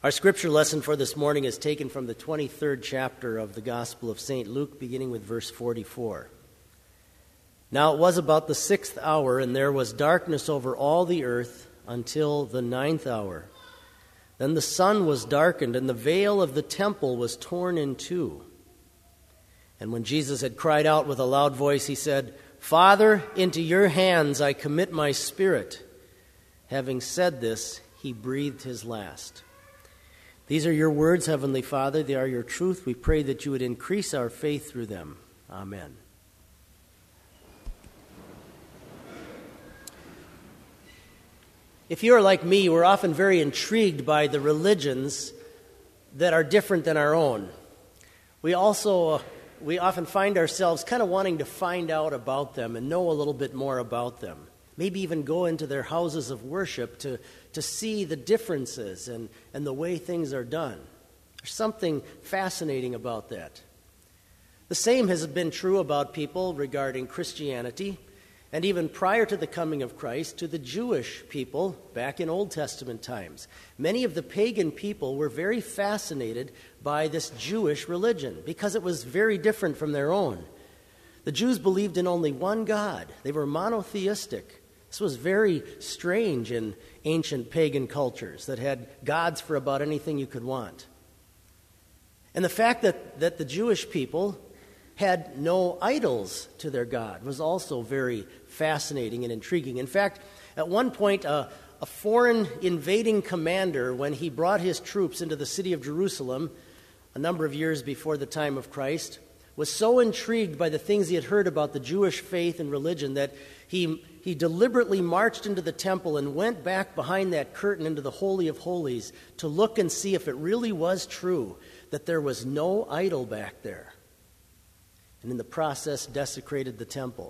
Our scripture lesson for this morning is taken from the 23rd chapter of the Gospel of St. Luke, beginning with verse 44. Now it was about the 6th hour, and there was darkness over all the earth until the 9th hour. Then the sun was darkened, and the veil of the temple was torn in two. And when Jesus had cried out with a loud voice, he said, "Father, into your hands I commit my spirit." Having said this, he breathed his last. These are your words, Heavenly Father. They are your truth. We pray that you would increase our faith through them. Amen. If you are like me, we're often very intrigued by the religions that are different than our own. We often find ourselves kind of wanting to find out about them and know a little bit more about them. Maybe even go into their houses of worship to see the differences and the way things are done. There's something fascinating about that. The same has been true about people regarding Christianity, and even prior to the coming of Christ, to the Jewish people back in Old Testament times. Many of the pagan people were very fascinated by this Jewish religion because it was very different from their own. The Jews believed in only one God. They were monotheistic. This was very strange in ancient pagan cultures that had gods for about anything you could want. And the fact that the Jewish people had no idols to their God was also very fascinating and intriguing. In fact, at one point, a foreign invading commander, when he brought his troops into the city of Jerusalem a number of years before the time of Christ, was so intrigued by the things he had heard about the Jewish faith and religion that he deliberately marched into the temple and went back behind that curtain into the Holy of Holies to look and see if it really was true that there was no idol back there. And in the process, desecrated the temple.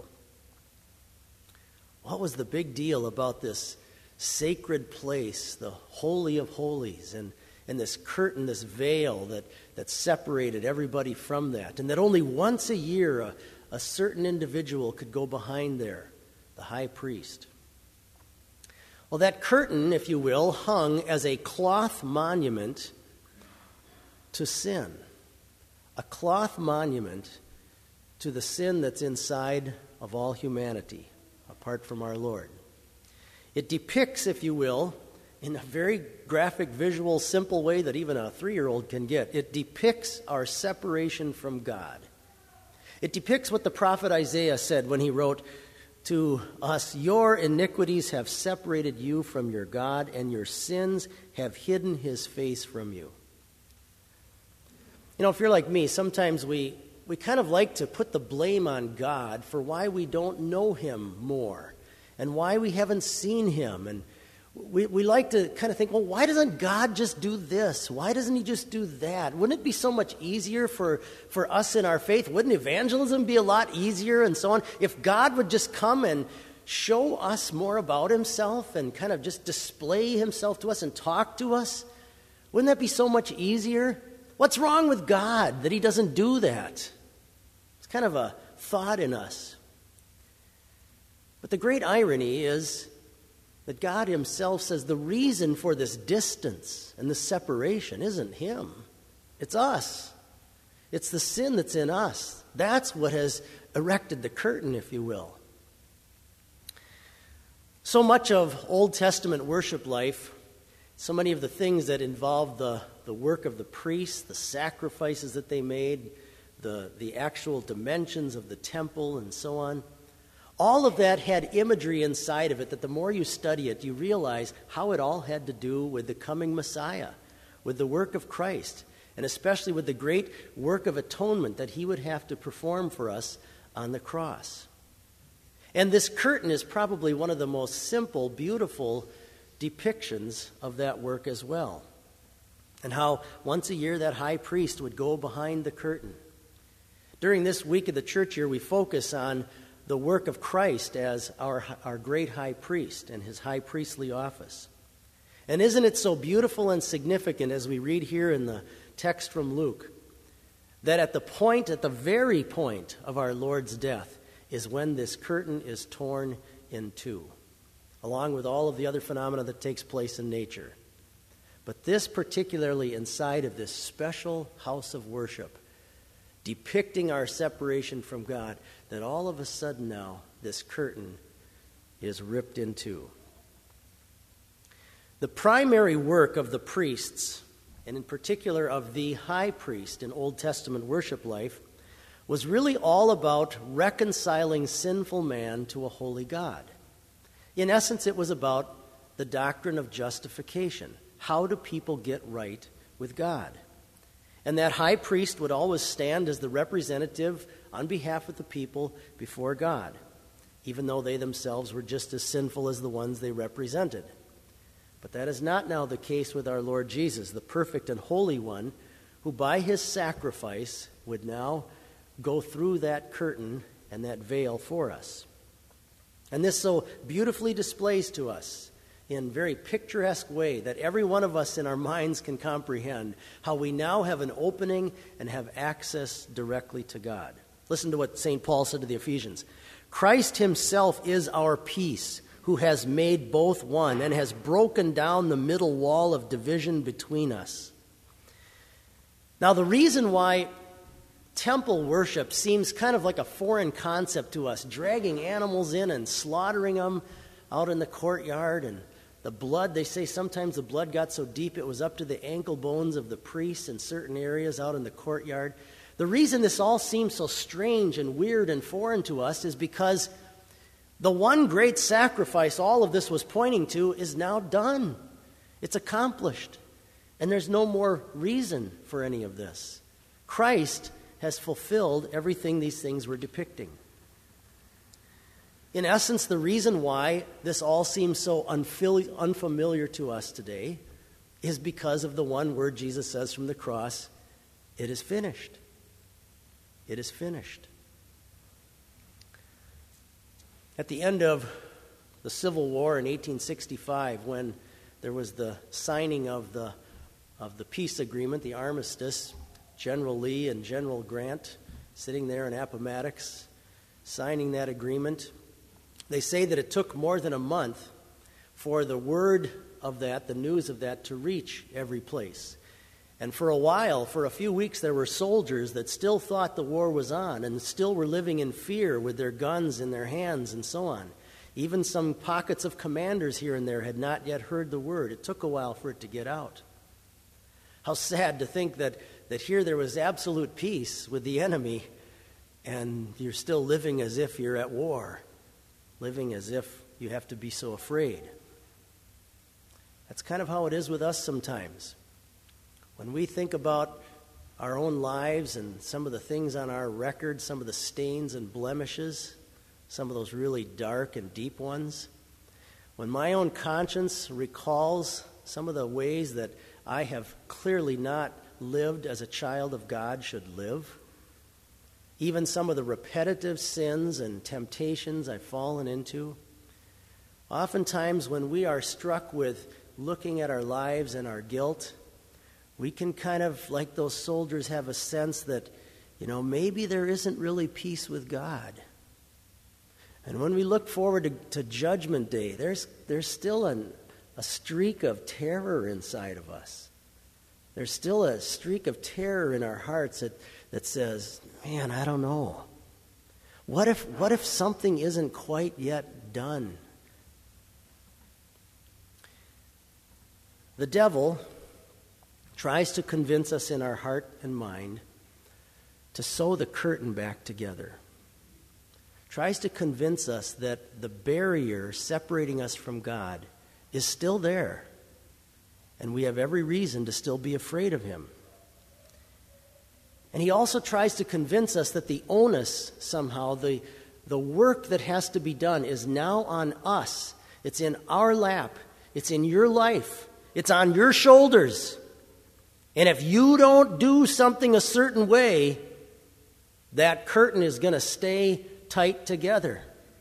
What was the big deal about this sacred place, the Holy of Holies, and this curtain, this veil that separated everybody from that, and that only once a year a certain individual could go behind there, the high priest? Well, that curtain, if you will, hung as a cloth monument to sin, a cloth monument to the sin that's inside of all humanity, apart from our Lord. It depicts, if you will, in a very graphic, visual, simple way that even a 3-year-old can get, it depicts our separation from God. It depicts what the prophet Isaiah said when he wrote to us, "Your iniquities have separated you from your God, and your sins have hidden his face from you." You know, if you're like me, sometimes we kind of like to put the blame on God for why we don't know him more and why we haven't seen him. And we like to kind of think, well, why doesn't God just do this? Why doesn't he just do that? Wouldn't it be so much easier for us in our faith? Wouldn't evangelism be a lot easier and so on? If God would just come and show us more about himself and kind of just display himself to us and talk to us, wouldn't that be so much easier? What's wrong with God that he doesn't do that? It's kind of a thought in us. But the great irony is that God himself says the reason for this distance and this separation isn't him. It's us. It's the sin that's in us. That's what has erected the curtain, if you will. So much of Old Testament worship life, so many of the things that involved the work of the priests, the sacrifices that they made, the actual dimensions of the temple and so on, all of that had imagery inside of it that the more you study it, you realize how it all had to do with the coming Messiah, with the work of Christ, and especially with the great work of atonement that he would have to perform for us on the cross. And this curtain is probably one of the most simple, beautiful depictions of that work as well. And how once a year that high priest would go behind the curtain. During this week of the church year, we focus on the work of Christ as our great high priest and his high priestly office. And isn't it so beautiful and significant as we read here in the text from Luke, that at the very point of our Lord's death is when this curtain is torn in two, along with all of the other phenomena that takes place in nature. But this particularly inside of this special house of worship, depicting our separation from God, that all of a sudden now this curtain is ripped in two. The primary work of the priests, and in particular of the high priest in Old Testament worship life, was really all about reconciling sinful man to a holy God. In essence, it was about the doctrine of justification. How do people get right with God? And that high priest would always stand as the representative on behalf of the people before God, even though they themselves were just as sinful as the ones they represented. But that is not now the case with our Lord Jesus, the perfect and holy one, who by his sacrifice would now go through that curtain and that veil for us. And this so beautifully displays to us in a very picturesque way that every one of us in our minds can comprehend how we now have an opening and have access directly to God. Listen to what St. Paul said to the Ephesians. Christ himself is our peace, who has made both one and has broken down the middle wall of division between us. Now, the reason why temple worship seems kind of like a foreign concept to us, dragging animals in and slaughtering them out in the courtyard, and the blood, they say sometimes the blood got so deep it was up to the ankle bones of the priests in certain areas out in the courtyard. The reason this all seems so strange and weird and foreign to us is because the one great sacrifice all of this was pointing to is now done. It's accomplished. And there's no more reason for any of this. Christ has fulfilled everything these things were depicting. In essence, the reason why this all seems so unfamiliar to us today is because of the one word Jesus says from the cross, it is finished. It is finished. At the end of the Civil War in 1865, when there was the signing of the peace agreement, the armistice, General Lee and General Grant sitting there in Appomattox signing that agreement, they say that it took more than a month for the word of that, the news of that, to reach every place. And for a while, for a few weeks, there were soldiers that still thought the war was on and still were living in fear with their guns in their hands and so on. Even some pockets of commanders here and there had not yet heard the word. It took a while for it to get out. How sad to think that here there was absolute peace with the enemy, and you're still living as if you're at war, living as if you have to be so afraid. That's kind of how it is with us sometimes. When we think about our own lives and some of the things on our record, some of the stains and blemishes, some of those really dark and deep ones, when my own conscience recalls some of the ways that I have clearly not lived as a child of God should live, even some of the repetitive sins and temptations I've fallen into, oftentimes when we are struck with looking at our lives and our guilt, we can kind of, like those soldiers, have a sense that, maybe there isn't really peace with God. And when we look forward to Judgment Day, there's still a streak of terror inside of us. There's still a streak of terror in our hearts that says, man, I don't know. What if something isn't quite yet done? The devil tries to convince us in our heart and mind to sew the curtain back together. Tries to convince us that the barrier separating us from God is still there, and we have every reason to still be afraid of him. And he also tries to convince us that the onus, somehow, the work that has to be done is now on us. It's in our lap. It's in your life. It's on your shoulders. And if you don't do something a certain way, that curtain is going to stay tight together.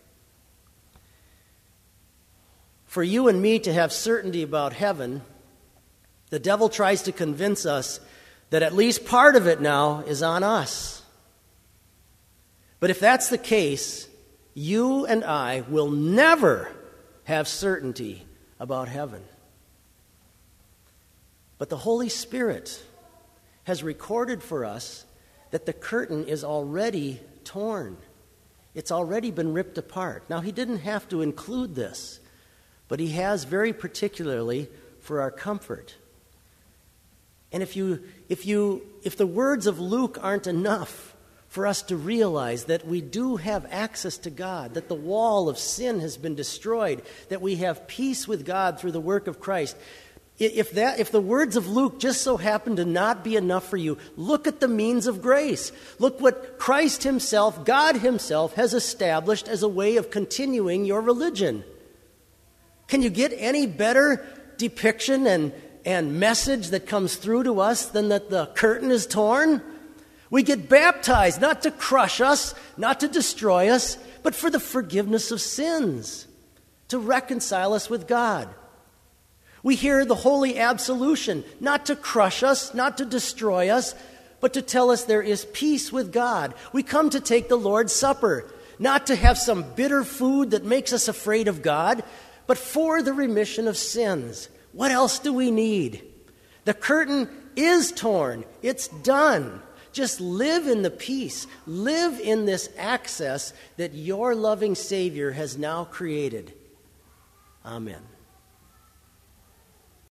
For you and me to have certainty about heaven, the devil tries to convince us that at least part of it now is on us. But if that's the case, you and I will never have certainty about heaven. But the Holy Spirit has recorded for us that the curtain is already torn. It's already been ripped apart. Now, he didn't have to include this, but he has very particularly for our comfort. And if the words of Luke aren't enough for us to realize that we do have access to God, that the wall of sin has been destroyed, that we have peace with God through the work of Christ, if the words of Luke just so happen to not be enough for you, look at the means of grace. Look what Christ himself, God himself, has established as a way of continuing your religion. Can you get any better depiction and message that comes through to us than that the curtain is torn? We get baptized not to crush us, not to destroy us, but for the forgiveness of sins, to reconcile us with God. We hear the holy absolution, not to crush us, not to destroy us, but to tell us there is peace with God. We come to take the Lord's Supper, not to have some bitter food that makes us afraid of God, but for the remission of sins. What else do we need? The curtain is torn. It's done. Just live in the peace. Live in this access that your loving Savior has now created. Amen.